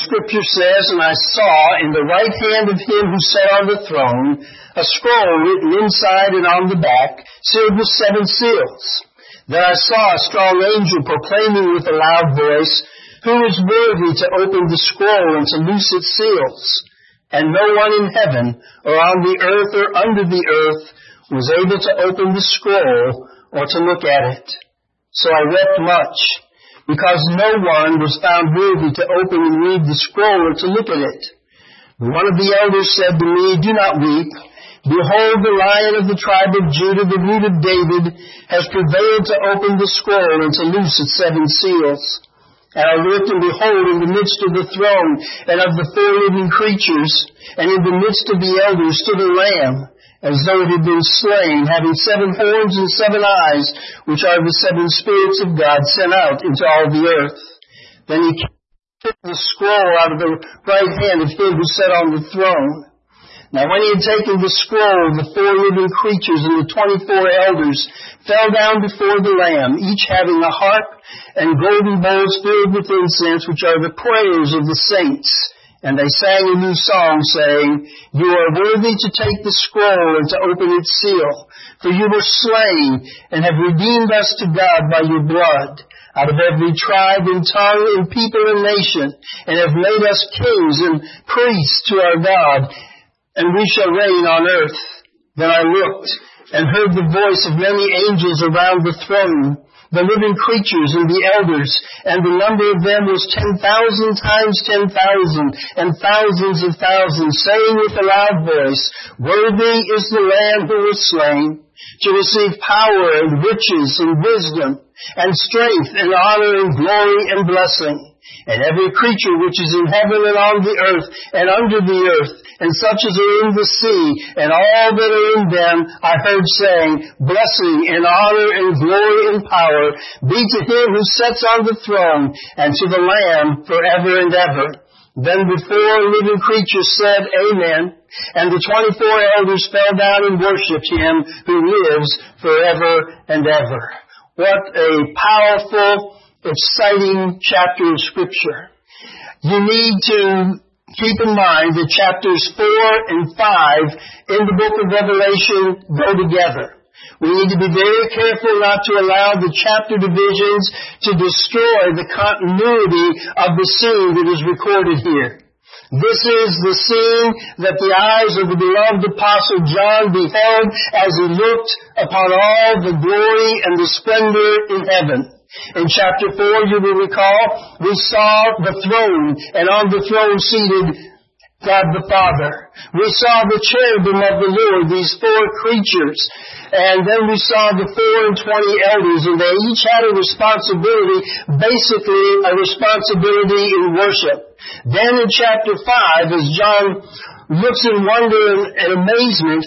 Scripture says, "And I saw in the right hand of him who sat on the throne a scroll written inside and on the back, sealed with 7 seals. Then I saw a strong angel proclaiming with a loud voice, 'Who is worthy to open the scroll and to loose its seals?' And no one in heaven or on the earth or under the earth was able to open the scroll or to look at it. So I wept much, because no one was found worthy to open and read the scroll or to look at it. But one of the elders said to me, 'Do not weep. Behold, the Lion of the tribe of Judah, the Root of David, has prevailed to open the scroll and to loose its 7 seals.' And I looked, and behold, in the midst of the throne and of the 4 living creatures, and in the midst of the elders stood a lamb, as though it had been slain, having 7 horns and 7 eyes, which are the 7 spirits of God sent out into all the earth. Then he took the scroll out of the right hand of him who sat on the throne. Now when he had taken the scroll, the 4 living creatures and the 24 elders fell down before the Lamb, each having a harp and golden bowls filled with incense, which are the prayers of the saints. And they sang a new song, saying, 'You are worthy to take the scroll and to open its seal, for you were slain and have redeemed us to God by your blood, out of every tribe and tongue and people and nation, and have made us kings and priests to our God, and we shall reign on earth.' Then I looked and heard the voice of many angels around the throne, the living creatures and the elders, and the number of them was 10,000 times 10,000, and thousands of thousands, saying with a loud voice, 'Worthy is the Lamb who was slain, to receive power and riches and wisdom, and strength and honor and glory and blessing.' And every creature which is in heaven and on the earth and under the earth, and such as are in the sea, and all that are in them, I heard saying, 'Blessing and honor and glory and power be to him who sits on the throne, and to the Lamb forever and ever.' Then the 4 living creatures said, 'Amen.' And the 24 elders fell down and worshipped him who lives forever and ever." What a powerful, exciting chapter of Scripture. You need to keep in mind that chapters 4 and 5 in the book of Revelation go together. We need to be very careful not to allow the chapter divisions to destroy the continuity of the scene that is recorded here. This is the scene that the eyes of the beloved Apostle John beheld as he looked upon all the glory and the splendor in heaven. In chapter 4, you will recall, we saw the throne, and on the throne seated God the Father. We saw the cherubim of the Lord, these 4 creatures. And then we saw the 24 elders, and they each had a responsibility, basically a responsibility in worship. Then in chapter 5, as John looks in wonder and amazement,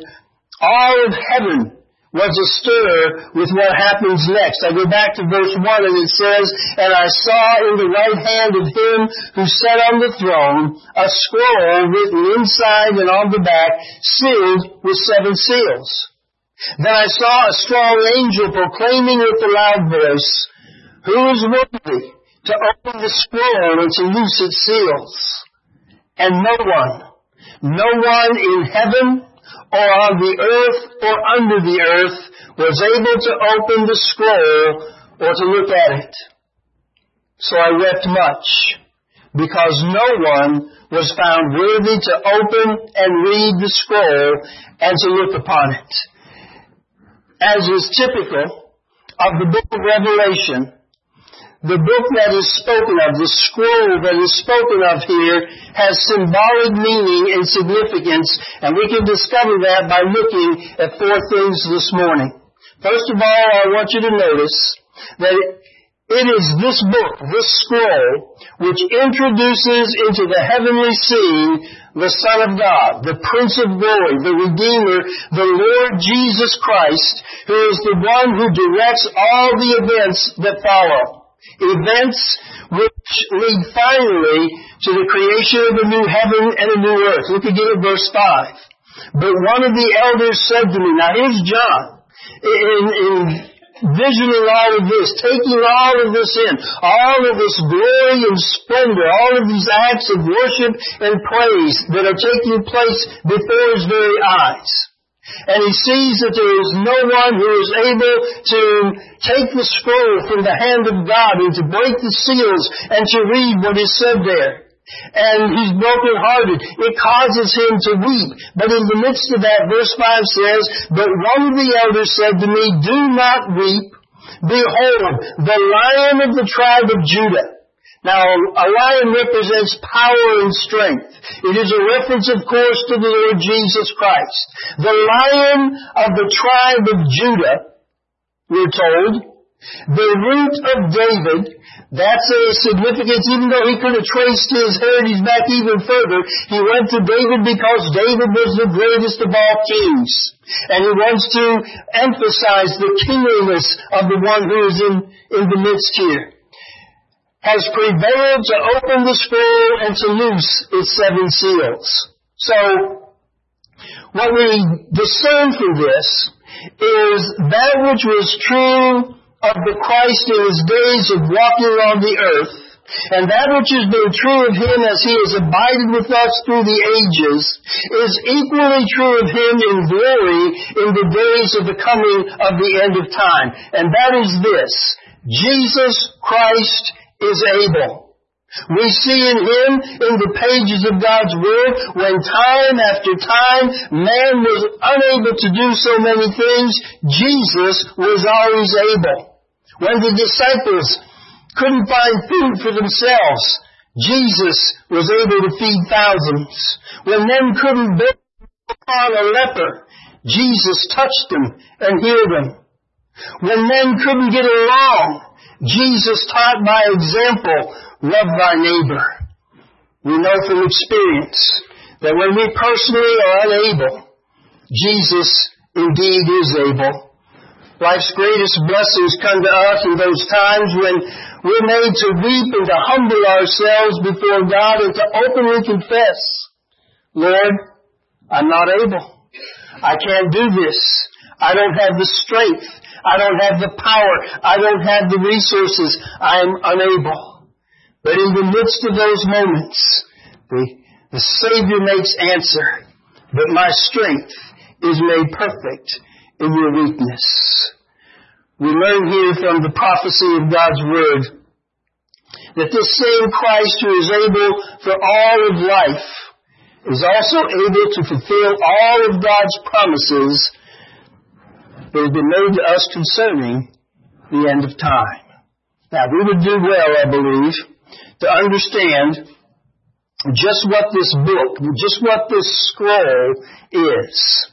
all of heaven was astir with what happens next. I go back to verse 1, and it says, "And I saw in the right hand of him who sat on the throne a scroll written inside and on the back, sealed with 7 seals. Then I saw a strong angel proclaiming with a loud voice, 'Who is worthy to open the scroll and to loose its seals?' And no one in heaven or on the earth or under the earth was able to open the scroll or to look at it. So I wept much, because no one was found worthy to open and read the scroll and to look upon it." As is typical of the book of Revelation, the book that is spoken of, the scroll that is spoken of here, has symbolic meaning and significance, and we can discover that by looking at 4 things this morning. First of all, I want you to notice that it is this book, this scroll, which introduces into the heavenly scene the Son of God, the Prince of Glory, the Redeemer, the Lord Jesus Christ, who is the one who directs all the events that follow. Events which lead finally to the creation of a new heaven and a new earth. Look again at verse 5. "But one of the elders said to me," now here's John, in visioning all of this, taking all of this in, all of this glory and splendor, all of these acts of worship and praise that are taking place before his very eyes. And he sees that there is no one who is able to take the scroll from the hand of God and to break the seals and to read what is said there. And he's brokenhearted. It causes him to weep. But in the midst of that, verse 5 says, "But one of the elders said to me, do not weep. Behold, the Lion of the tribe of Judah." Now, a lion represents power and strength. It is a reference, of course, to the Lord Jesus Christ. The Lion of the tribe of Judah, we're told, the root of David. That's a significance, even though he could have traced his heritage back even further. He went to David because David was the greatest of all kings. And he wants to emphasize the kingliness of the one who is in the midst here. Has prevailed to open the scroll and to loose its 7 seals. So, what we discern from this is that which was true of the Christ in his days of walking on the earth, and that which has been true of him as he has abided with us through the ages, is equally true of him in glory in the days of the coming of the end of time. And that is this: Jesus Christ is able. We see in him, in the pages of God's Word, when time after time man was unable to do so many things, Jesus was always able. When the disciples couldn't find food for themselves, Jesus was able to feed thousands. When men couldn't bear upon a leper, Jesus touched them and healed them. When men couldn't get along, Jesus taught by example, love thy neighbor. We know from experience that when we personally are unable, Jesus indeed is able. Life's greatest blessings come to us in those times when we're made to weep and to humble ourselves before God and to openly confess, Lord, I'm not able. I can't do this. I don't have the strength. I don't have the power. I don't have the resources. I'm unable. But in the midst of those moments, the Savior makes answer, but my strength is made perfect in your weakness. We learn here from the prophecy of God's Word that this same Christ who is able for all of life is also able to fulfill all of God's promises that have been made to us concerning the end of time. Now, we would do well, I believe, to understand just what this book, just what this scroll is.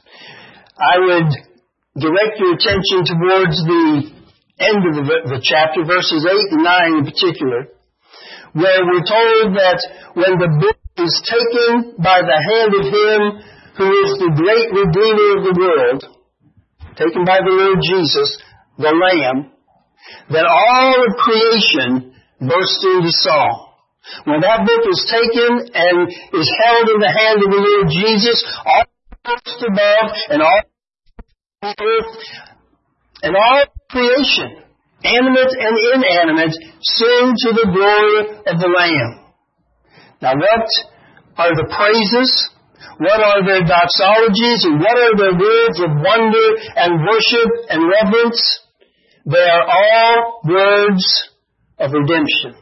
I would direct your attention towards the end of the chapter, verses 8 and 9 in particular, where we're told that when the book is taken by the hand of him who is the great Redeemer of the world, taken by the Lord Jesus, the Lamb, that all of creation bursts into song. When that book is taken and is held in the hand of the Lord Jesus, all earth above and all earth and all creation, animate and inanimate, sing to the glory of the Lamb. Now what are the praises? What are their doxologies and what are their words of wonder and worship and reverence? They are all words of redemption.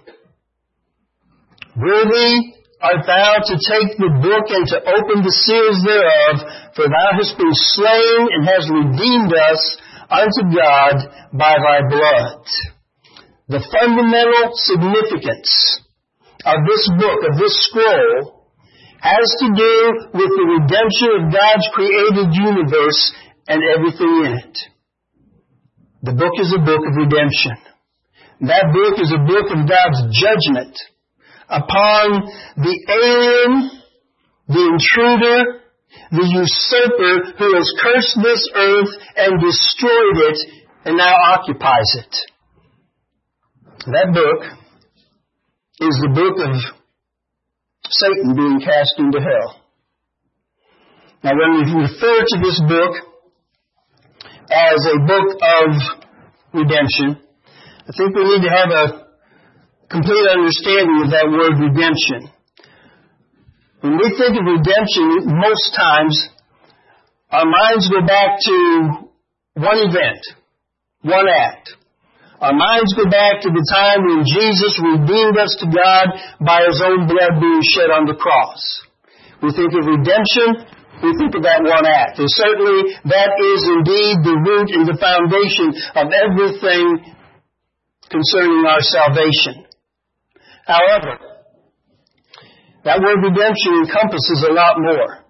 Worthy art thou to take the book and to open the seals thereof, for thou hast been slain and hast redeemed us unto God by thy blood. The fundamental significance of this book, of this scroll, has to do with the redemption of God's created universe and everything in it. The book is a book of redemption. That book is a book of God's judgment upon the alien, the intruder, the usurper who has cursed this earth and destroyed it and now occupies it. That book is the book of Satan being cast into hell. Now when we refer to this book as a book of redemption, I think we need to have a complete understanding of that word redemption. When we think of redemption, most times our minds go back to one event, one act. Our minds go back to the time when Jesus redeemed us to God by His own blood being shed on the cross. We think of redemption, we think of that one act. And certainly that is indeed the root and the foundation of everything concerning our salvation. However, that word redemption encompasses a lot more.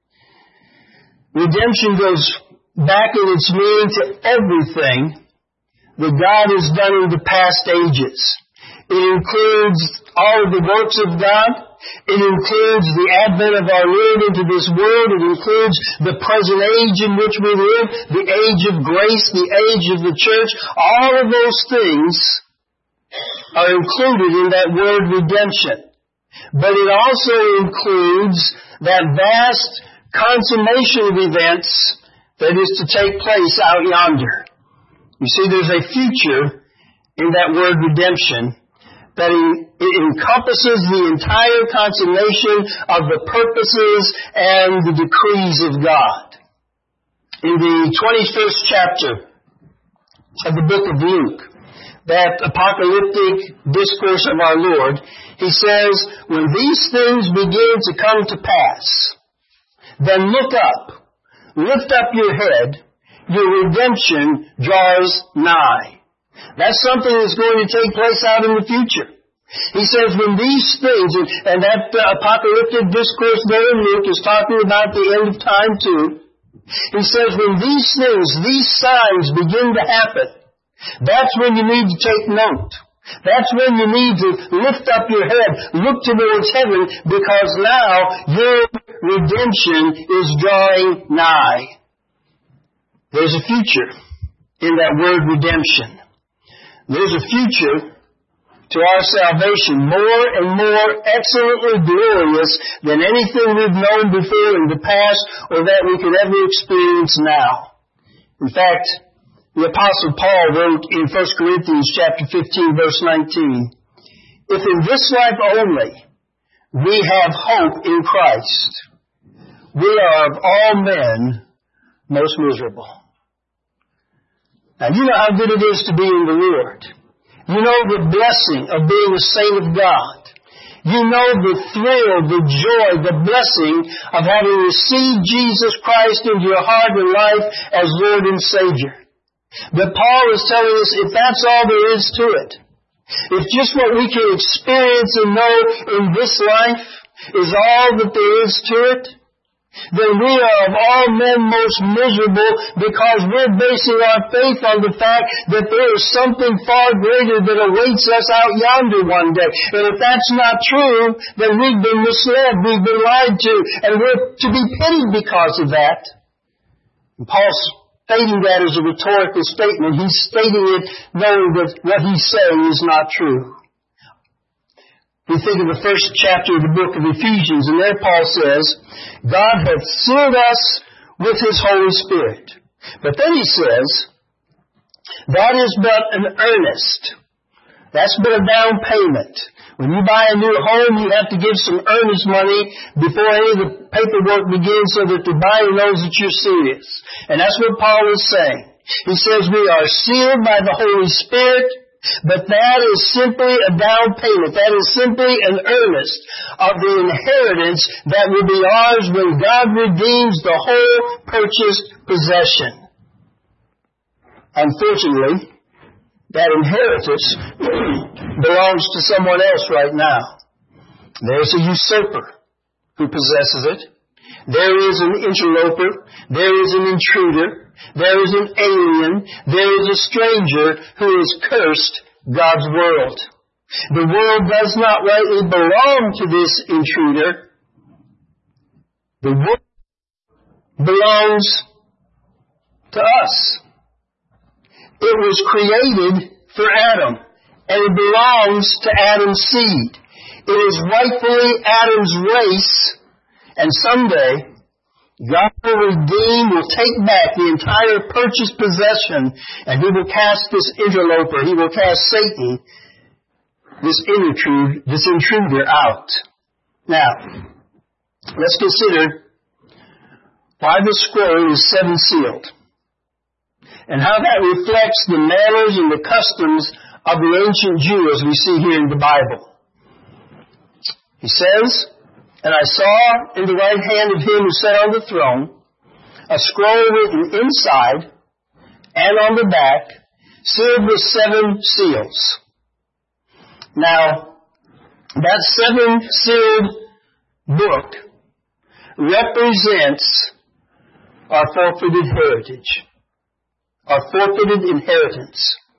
Redemption goes back in its meaning to everything that God has done in the past ages. It includes all of the works of God. It includes the advent of our Lord into this world. It includes the present age in which we live, the age of grace, the age of the church. All of those things are included in that word redemption. But it also includes that vast consummation of events that is to take place out yonder. You see, there's a future in that word redemption that it encompasses the entire consummation of the purposes and the decrees of God. In the 21st chapter of the book of Luke, that apocalyptic discourse of our Lord, He says, when these things begin to come to pass, then look up, lift up your head, your redemption draws nigh. That's something that's going to take place out in the future. He says when these things, and that apocalyptic discourse there in Luke is talking about the end of time too. He says when these things, these signs begin to happen, that's when you need to take note. That's when you need to lift up your head, look towards heaven, because now your redemption is drawing nigh. There's a future in that word redemption. There's a future to our salvation more and more excellently glorious than anything we've known before in the past or that we could ever experience now. In fact, the Apostle Paul wrote in 1 Corinthians chapter 15, verse 19, if in this life only we have hope in Christ, we are of all men most miserable. Now, you know how good it is to be in the Lord. You know the blessing of being a saint of God. You know the thrill, the joy, the blessing of having received Jesus Christ into your heart and life as Lord and Savior. But Paul is telling us if that's all there is to it, if just what we can experience and know in this life is all that there is to it, then we are of all men most miserable because we're basing our faith on the fact that there is something far greater that awaits us out yonder one day. And if that's not true, then we've been misled, we've been lied to, and we're to be pitied because of that. And Paul's stating that as a rhetorical statement. He's stating it knowing that what he's saying is not true. We think of the first chapter of the book of Ephesians, and there Paul says, God hath sealed us with His Holy Spirit. But then he says, that is but an earnest. That's but a down payment. When you buy a new home, you have to give some earnest money before any of the paperwork begins so that the buyer knows that you're serious. And that's what Paul is saying. He says we are sealed by the Holy Spirit, but that is simply a down payment. That is simply an earnest of the inheritance that will be ours when God redeems the whole purchased possession. Unfortunately, that inheritance belongs to someone else right now. There's a usurper who possesses it. There is an interloper. There is an intruder. There is an alien. There is a stranger who has cursed God's world. The world does not rightly belong to this intruder. The world belongs to us. It was created for Adam, and it belongs to Adam's seed. It is rightfully Adam's race, and someday God will redeem, will take back the entire purchased possession, and He will cast this interloper, He will cast Satan, this intruder out. Now, let's consider why the scroll is seven sealed, and how that reflects the manners and the customs of the ancient Jew as we see here in the Bible. He says, "And I saw in the right hand of Him who sat on the throne a scroll written inside and on the back, sealed with seven seals." Now, that seven-sealed book represents our forfeited heritage, our forfeited inheritance.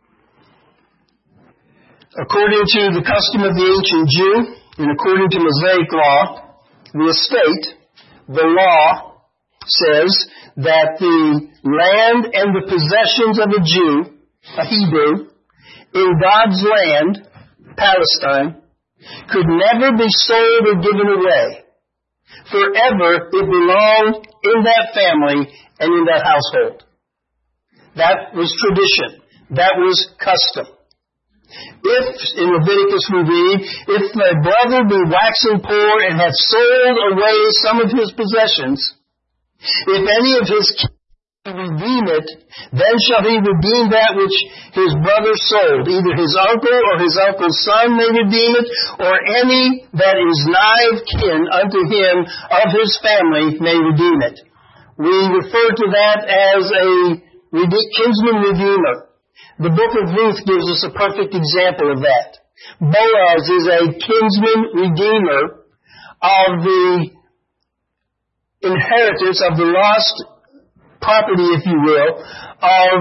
According to the custom of the ancient Jew, and according to Mosaic law, the estate, the law, says that the land and the possessions of a Jew, a Hebrew, in God's land, Palestine, could never be sold or given away. Forever it belonged in that family and in that household. That was tradition. That was custom. If, in Leviticus we read, if thy brother be waxing poor and hath sold away some of his possessions, if any of his kin redeem it, then shall he redeem that which his brother sold. Either his uncle or his uncle's son may redeem it, or any that is nigh of kin unto him of his family may redeem it. We refer to that as a kinsman redeemer. The book of Ruth gives us a perfect example of that. Boaz is a kinsman redeemer of the inheritance of the lost property, if you will, of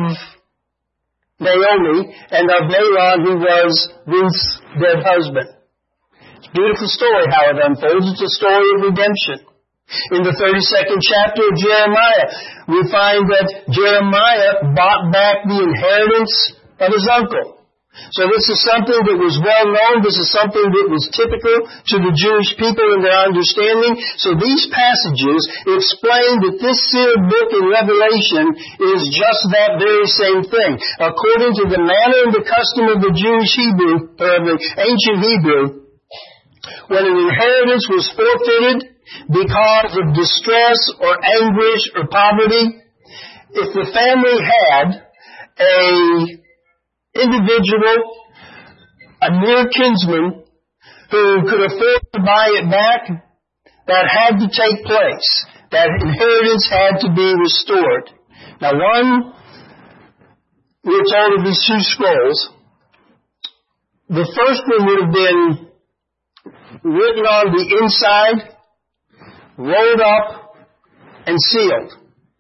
Naomi and of Nahor, who was Ruth's dead husband. It's a beautiful story how it unfolds. It's a story of redemption. In the 32nd chapter of Jeremiah, we find that Jeremiah bought back the inheritance of his uncle. So this is something that was well known. This is something that was typical to the Jewish people in their understanding. So these passages explain that this sealed book in Revelation is just that very same thing. According to the manner and the custom of the Jewish Hebrew, or the ancient Hebrew, when an inheritance was forfeited because of distress or anguish or poverty, if the family had a individual, a near kinsman, who could afford to buy it back, that had to take place. That inheritance had to be restored. Now we're told of these two scrolls. The first one would have been written on the inside, rolled up, and sealed.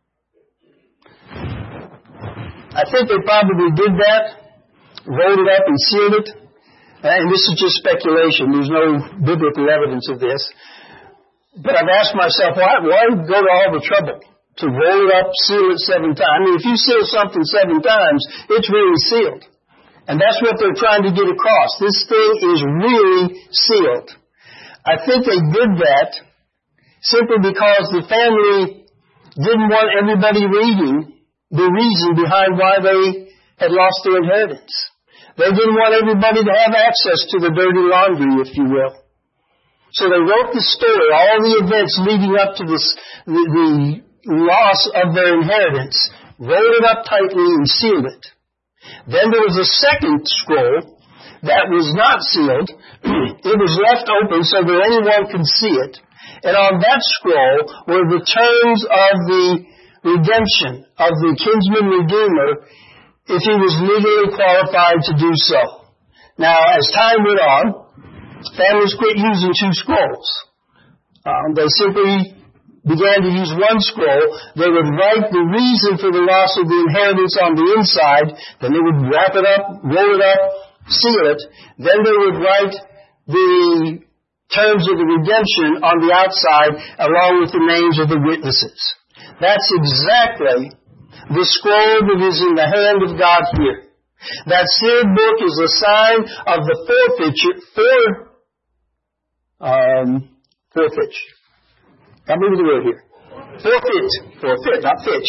I think they probably did that, rolled it up and sealed it. And this is just speculation. There's no biblical evidence of this. But I've asked myself, why go to all the trouble to roll it up, seal it 7 times? I mean, if you seal something 7 times, it's really sealed. And that's what they're trying to get across. This thing is really sealed. I think they did that simply because the family didn't want everybody reading the reason behind why they had lost their inheritance. They didn't want everybody to have access to the dirty laundry, if you will. So they wrote the story, all the events leading up to this, the loss of their inheritance, rolled it up tightly and sealed it. Then there was a second scroll that was not sealed. It was left open so that anyone could see it. And on that scroll were the terms of the redemption of the kinsman redeemer, if he was legally qualified to do so. Now, as time went on, families quit using 2 scrolls. They simply began to use 1 scroll. They would write the reason for the loss of the inheritance on the inside. Then they would wrap it up, roll it up, seal it. Then they would write the terms of the redemption on the outside, along with the names of the witnesses. That's exactly the scroll that is in the hand of God here. That sealed book is a sign of the forfeiture. Forfeiture. I'll move the word here. forfeiture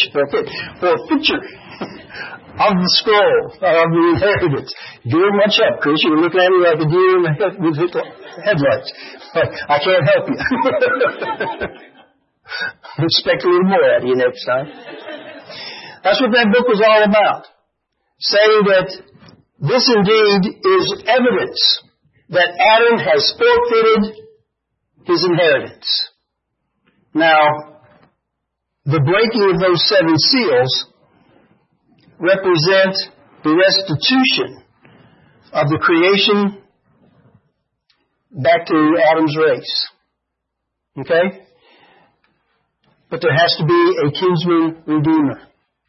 of the scroll of the inheritance. Give much up, Chris. You're looking at me like a deer with headlights. But I can't help you. I'll expect a little more out of you next time. That's what that book was all about. Saying that this indeed is evidence that Adam has forfeited his inheritance. Now, the breaking of those 7 seals represent the restitution of the creation back to Adam's race. Okay? But there has to be a kinsman redeemer.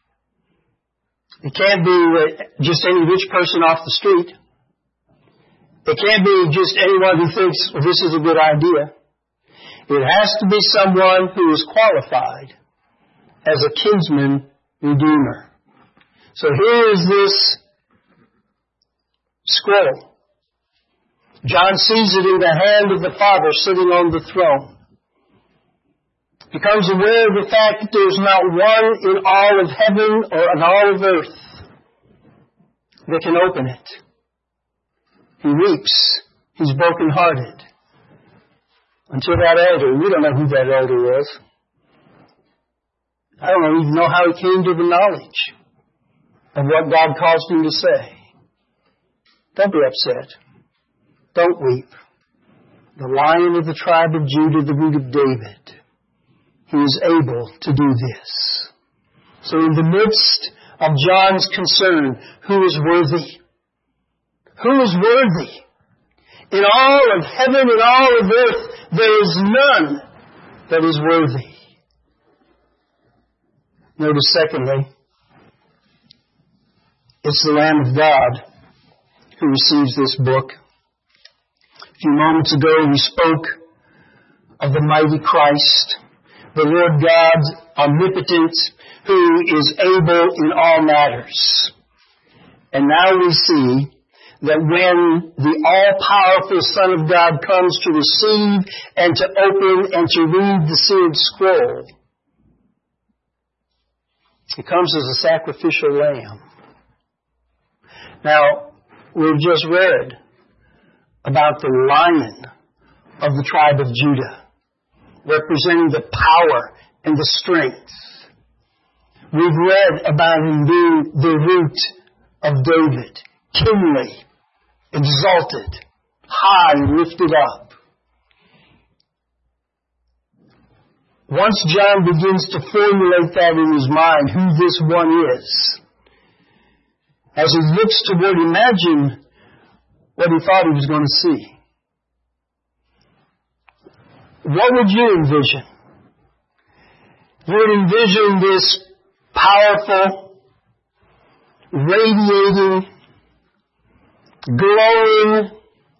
It can't be just any rich person off the street. It can't be just anyone who thinks, well, this is a good idea. It has to be someone who is qualified as a kinsman redeemer. So here is this scroll. John sees it in the hand of the Father sitting on the throne. Becomes aware of the fact that there's not one in all of heaven or in all of earth that can open it. He weeps. He's brokenhearted. Until that elder, we don't know who that elder was. I don't even know how he came to the knowledge of what God caused him to say. Don't be upset. Don't weep. The Lion of the tribe of Judah, the root of David, he is able to do this. So in the midst of John's concern, who is worthy? Who is worthy? In all of heaven and all of earth, there is none that is worthy. Notice secondly, it's the Lamb of God who receives this book. A few moments ago we spoke of the mighty Christ, the Lord God omnipotent, who is able in all matters. And now we see that when the all-powerful Son of God comes to receive and to open and to read the sealed scroll, He comes as a sacrificial lamb. Now, we've just read about the Lion of the tribe of Judah, representing the power and the strength. We've read about Him being the root of David, kingly, exalted, high and lifted up. Once John begins to formulate that in his mind, who this one is, as he looks toward, imagine what he thought he was going to see. What would you envision? You would envision this powerful, radiating, glowing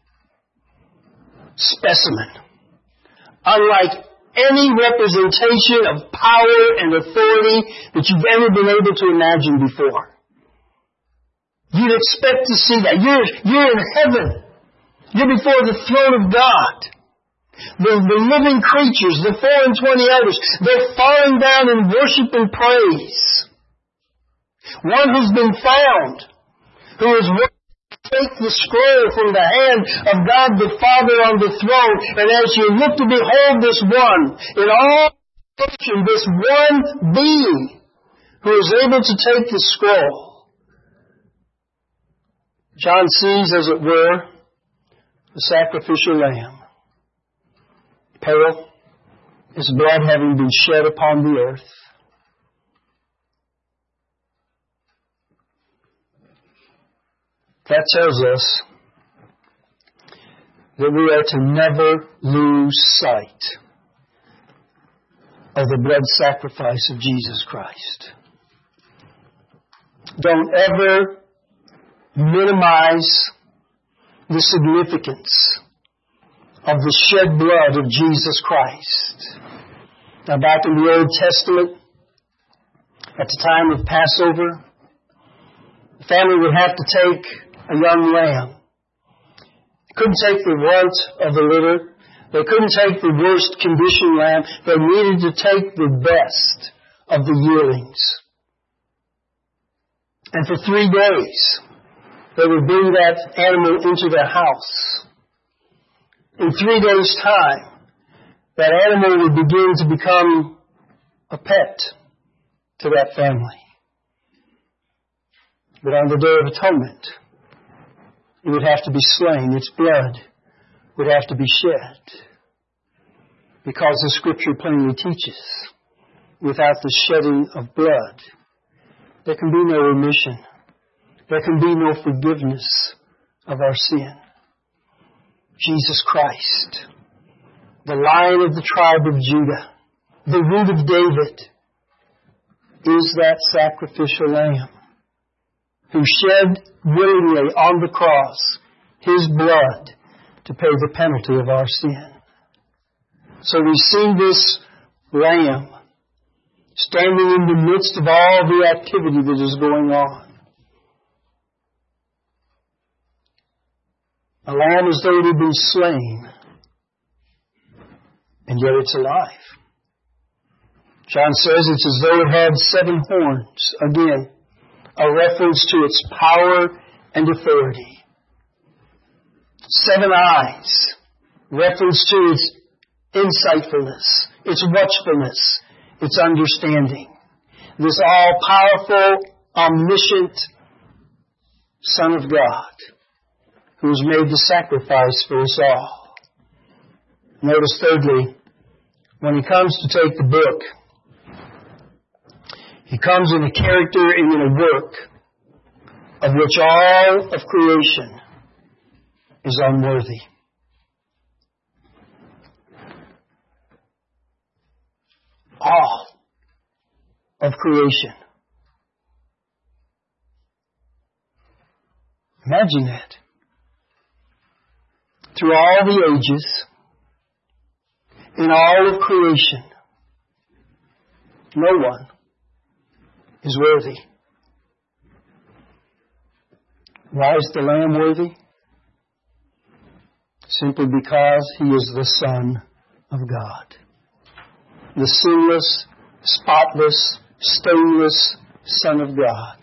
specimen, unlike any representation of power and authority that you've ever been able to imagine before. You'd expect to see that. You're in heaven. You're before the throne of God. The living creatures, the 24 elders, they're falling down in worship and praise. One who's been found, who is worthy to take the scroll from the hand of God the Father on the throne. And as you look to behold this one, in all creation, this one being who is able to take the scroll, John sees, as it were, the sacrificial lamb. Pale, his blood having been shed upon the earth. That tells us that we are to never lose sight of the blood sacrifice of Jesus Christ. Don't ever minimize the significance of the shed blood of Jesus Christ. Now, back in the Old Testament, at the time of Passover, the family would have to take a young lamb. Couldn't take the runt of the litter. They couldn't take the worst conditioned lamb. They needed to take the best of the yearlings. And for 3 days, they would bring that animal into their house. In 3 days' time, that animal would begin to become a pet to that family. But on the Day of Atonement, it would have to be slain. Its blood would have to be shed. Because the Scripture plainly teaches, without the shedding of blood, there can be no remission. There can be no forgiveness of our sin. Jesus Christ, the Lion of the tribe of Judah, the Root of David, is that sacrificial lamb who shed willingly on the cross His blood to pay the penalty of our sin. So we see this lamb standing in the midst of all the activity that is going on. A lamb as though it had been slain, and yet it's alive. John says it's as though it had 7 horns. Again, a reference to its power and authority. 7 eyes, reference to its insightfulness, its watchfulness, its understanding. This all-powerful, omniscient Son of God, who has made the sacrifice for us all. Notice thirdly, when He comes to take the book, He comes in a character and in a work of which all of creation is unworthy. All of creation. Imagine that. Through all the ages, in all of creation, no one is worthy. Why is the Lamb worthy? Simply because He is the Son of God. The sinless, spotless, stainless Son of God.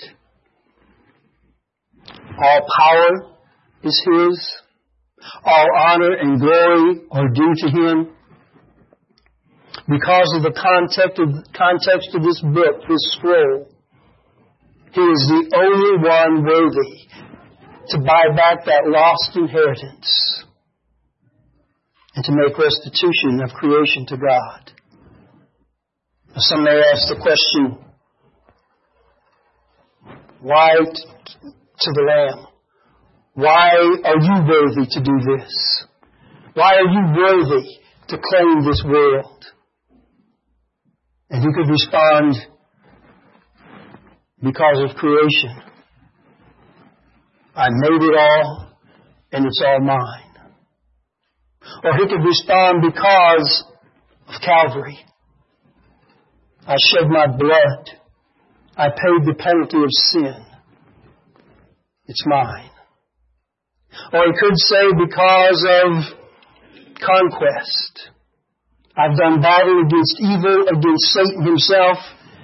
All power is His. All honor and glory are due to Him. Because of the context of this book, this scroll, He is the only one worthy to buy back that lost inheritance and to make restitution of creation to God. Some may ask the question, why to the Lamb? Why are you worthy to do this? Why are you worthy to claim this world? And He could respond, because of creation. I made it all, and it's all mine. Or He could respond, because of Calvary. I shed my blood. I paid the penalty of sin. It's mine. Or He could say, because of conquest. I've done battle against evil, against Satan himself,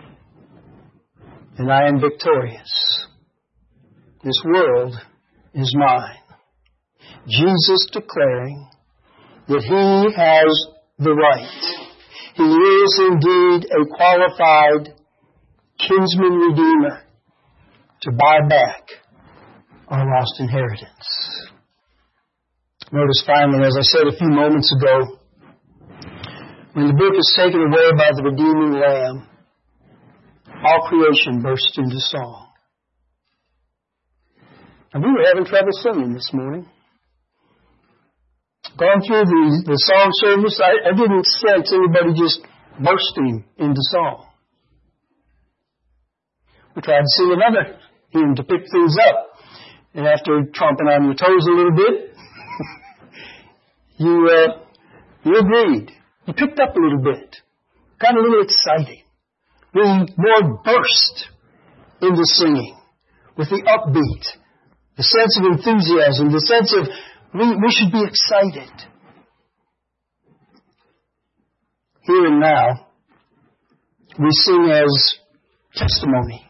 and I am victorious. This world is mine. Jesus declaring that He has the right. He is indeed a qualified kinsman redeemer to buy back our lost inheritance. Notice finally, as I said a few moments ago, when the book is taken away by the redeeming Lamb, all creation bursts into song. And we were having trouble singing this morning. Going through the song service, I didn't sense anybody just bursting into song. We tried to sing another hymn to pick things up. And after tromping on your toes a little bit, you agreed. You picked up a little bit. Got a little excited. We more burst into singing with the upbeat, the sense of enthusiasm, the sense of we should be excited. here and now, we sing as testimony.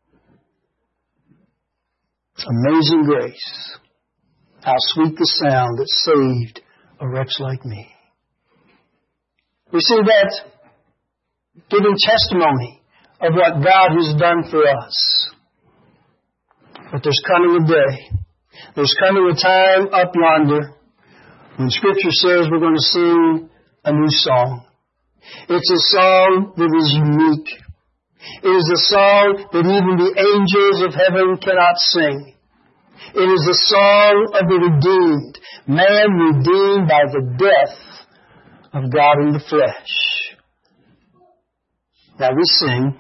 Amazing grace, how sweet the sound that saved a wretch like me. We see that giving testimony of what God has done for us. But there's coming a day, there's coming a time up yonder when Scripture says we're going to sing a new song. It's a song that is unique. It is a song that even the angels of heaven cannot sing. It is the song of the redeemed, man redeemed by the death of God in the flesh. Now we sing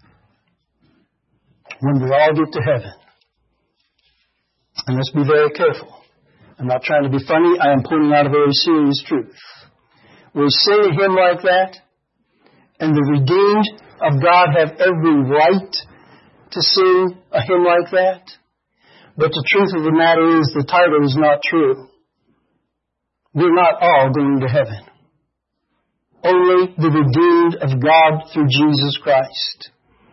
when we all get to heaven. And let's be very careful. I'm not trying to be funny. I am pointing out a very serious truth. We sing a hymn like that, and the redeemed of God have every right to sing a hymn like that. But the truth of the matter is the title is not true. We're not all going to heaven. Only the redeemed of God through Jesus Christ.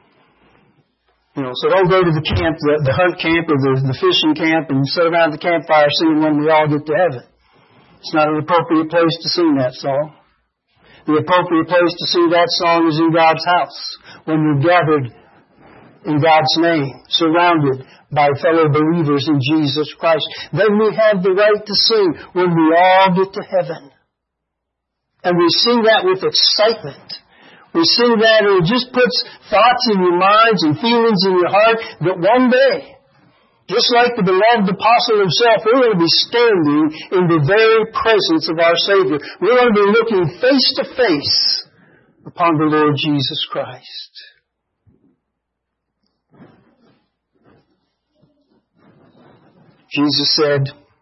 So don't go to the camp, the hunt camp or the fishing camp and sit around the campfire singing when we all get to heaven. It's not an appropriate place to sing that song. The appropriate place to sing that song is in God's house, when we're gathered in God's name, surrounded by fellow believers in Jesus Christ. Then we have the right to sing when we all get to heaven. And we sing that with excitement. We sing that and it just puts thoughts in your minds and feelings in your heart that one day, just like the beloved apostle himself, we're going to be standing in the very presence of our Savior. We're going to be looking face to face upon the Lord Jesus Christ. Jesus said,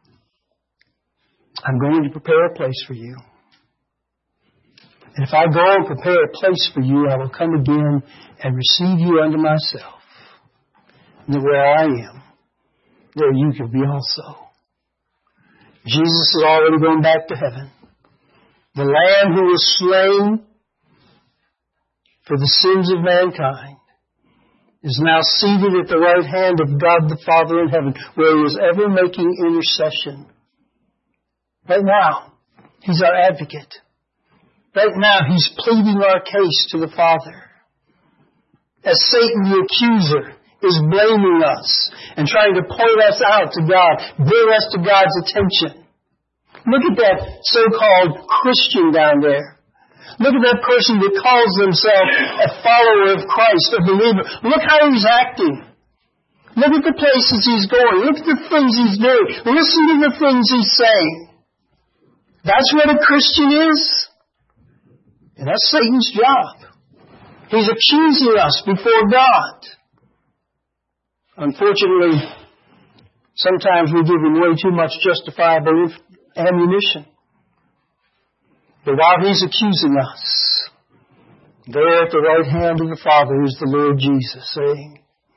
I'm going to prepare a place for you. And if I go and prepare a place for you, I will come again and receive you unto myself. And that where I am, there you can be also. Jesus is already going back to heaven. The Lamb who was slain for the sins of mankind is now seated at the right hand of God the Father in heaven, where He is ever making intercession. Right now, He's our advocate. Right now, He's pleading our case to the Father. As Satan the accuser is blaming us and trying to point us out to God, bring us to God's attention. Look at that so-called Christian down there. Look at that person that calls themselves a follower of Christ, a believer. Look how he's acting. Look at the places he's going. Look at the things he's doing. Listen to the things he's saying. That's what a Christian is. And that's Satan's job. He's accusing us before God. Unfortunately, sometimes we give him way too much justifiable ammunition. But while he's accusing us, there at the right hand of the Father is the Lord Jesus saying,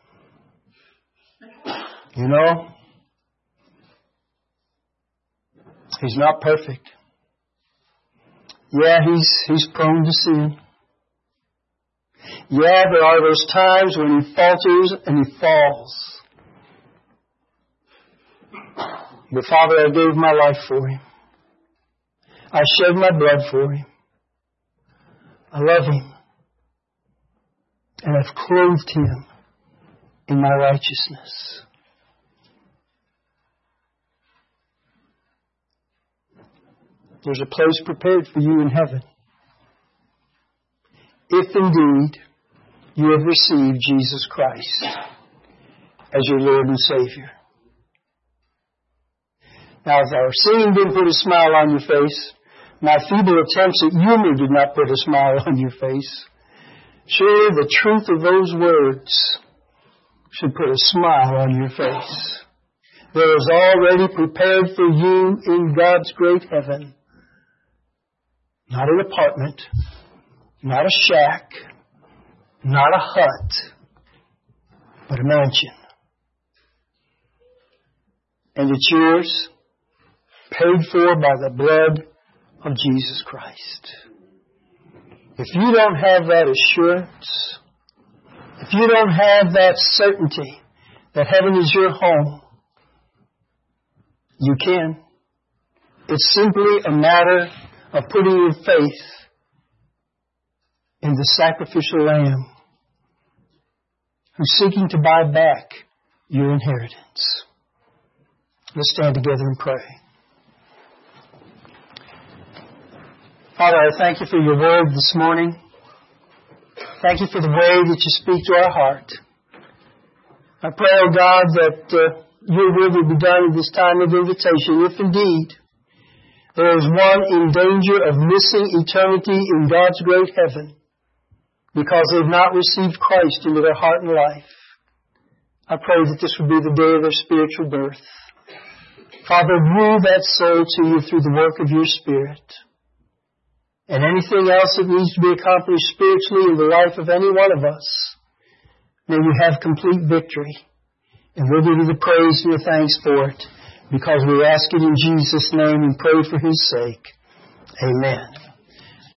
you know, he's not perfect. Yeah, he's prone to sin. Yeah, there are those times when he falters and he falls. But Father, I gave my life for him. I shed my blood for him. I love him. And I've clothed him in my righteousness. There's a place prepared for you in heaven. If indeed you have received Jesus Christ as your Lord and Savior. Now, if our singing didn't put a smile on your face, my feeble attempts at humor did not put a smile on your face, surely the truth of those words should put a smile on your face. There is already prepared for you in God's great heaven, not an apartment, not a shack, not a hut, but a mansion. And it's yours, paid for by the blood of Jesus Christ. If you don't have that assurance, if you don't have that certainty that heaven is your home, you can. It's simply a matter of putting your faith in the sacrificial Lamb who's seeking to buy back your inheritance. Let's stand together and pray. Father, I thank you for your word this morning. Thank you for the way that you speak to our heart. I pray, oh God, that your will will be done in this time of invitation, if indeed there is one in danger of missing eternity in God's great heaven because they've not received Christ into their heart and life. I pray that this would be the day of their spiritual birth. Father, woo that soul to you through the work of your Spirit. And anything else that needs to be accomplished spiritually in the life of any one of us, may we have complete victory. And we'll give you the praise and the thanks for it, because we ask it in Jesus' name and pray for His sake. Amen.